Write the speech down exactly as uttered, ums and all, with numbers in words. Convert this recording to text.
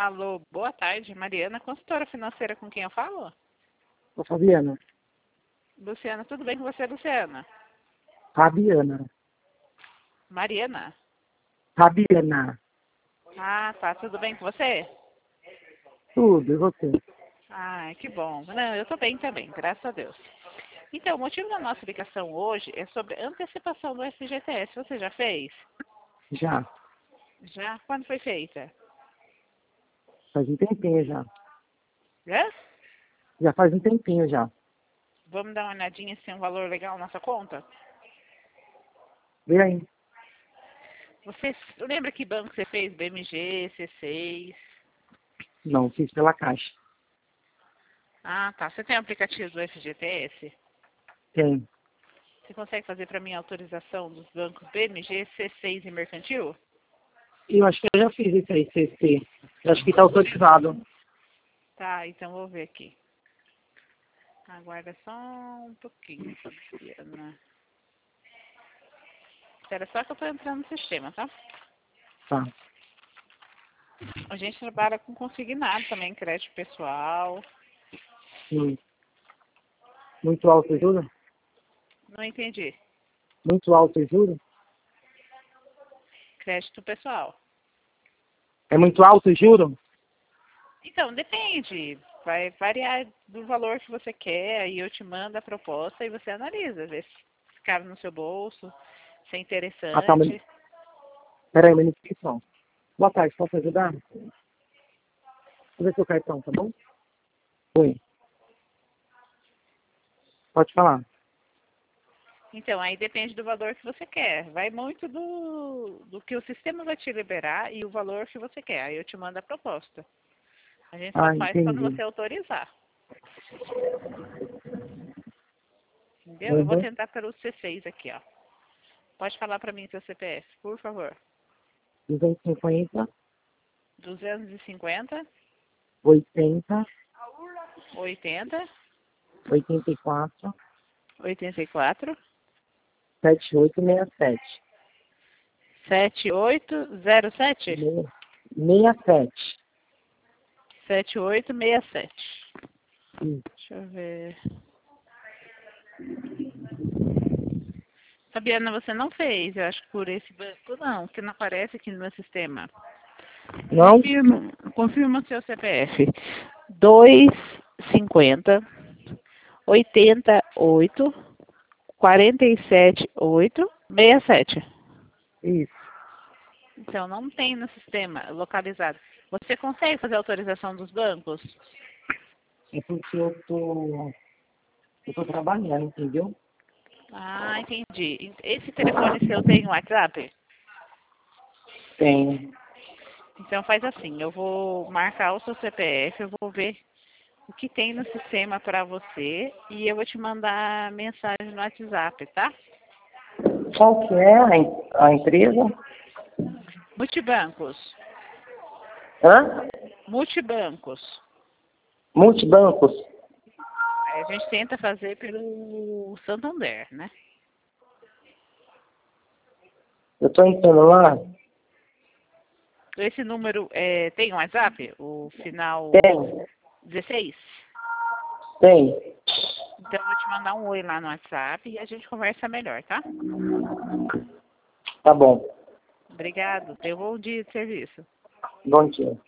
Alô, boa tarde, Mariana, consultora financeira, com quem eu falo? Ô, Fabiana. Luciana, tudo bem com você, Luciana? Fabiana. Mariana? Fabiana. Ah, tá, tudo bem com você? Tudo, e você? Ah, que bom. Não, eu tô bem também, graças a Deus. Então, o motivo da nossa ligação hoje é sobre antecipação do F G T S. Você já fez? Já. Já? Quando foi feita? Faz um tempinho já. Já? Já faz um tempinho já. Vamos dar uma olhadinha se tem um valor legal na nossa conta? Vê aí. Você lembra que banco você fez? B M G, C seis? Não, fiz pela Caixa. Ah, tá. Você tem o aplicativo do F G T S? Tem. Você consegue fazer para mim a autorização dos bancos B M G, C seis e Mercantil? Eu acho que eu já fiz isso aí, C C. Eu acho que está autorizado. Tá, então vou ver aqui. Aguarda só um pouquinho, Fabiana. Espera só que eu tô entrando no sistema, tá? Tá. A gente trabalha com consignado também, crédito pessoal. Hum. Muito alto o juro? Não entendi. Muito alto o juro? Crédito pessoal. É muito alto o juro? Então, depende. Vai variar do valor que você quer, aí eu te mando a proposta e você analisa, vê se cabe no seu bolso, se é Ah, tá. interessante. Peraí, uma inscrição. Boa tarde, posso ajudar? Vou ver seu cartão, tá bom? Oi. Pode falar. Então, aí depende do valor que você quer. Vai muito do, do que o sistema vai te liberar e o valor que você quer. Aí eu te mando a proposta. A gente só Ah, faz quando entendi. você autorizar. Entendeu? Eu vou Uhum. tentar pelo C seis aqui, ó. Pode falar para mim seu C P F, por favor. duzentos e cinquenta, duzentos e cinquenta, oitenta, oitenta, oitenta e quatro, oitenta e quatro, setenta e oito, sessenta e sete. setenta e oito zero sete? sessenta e sete. setenta e oito sessenta e sete. Isso. Deixa eu ver. Fabiana, você não fez, eu acho que por esse banco não, que não aparece aqui no meu sistema. Não? Confirma, confirma seu C P F. dois cinquenta, oitenta e oito, quarenta e sete, oito, sessenta e sete. Isso. Então, não tem no sistema localizado. Você consegue fazer a autorização dos bancos? É porque eu tô, eu tô trabalhando, entendeu? Ah, entendi. Esse telefone seu tem WhatsApp? Tem. Então faz assim, eu vou marcar o seu C P F, eu vou ver o que tem no sistema para você e eu vou te mandar mensagem no WhatsApp, tá? Qual que é a, em- a empresa? Multibancos. Hã? Multibancos. Multibancos. Aí a gente tenta fazer pelo Santander, né? Eu tô entrando lá? Esse número é, tem um WhatsApp? O final Tem. dezesseis? Tem. Então eu vou te mandar um oi lá no WhatsApp e a gente conversa melhor, tá? Tá bom. Obrigado. Tenha um bom dia de serviço. Bom dia.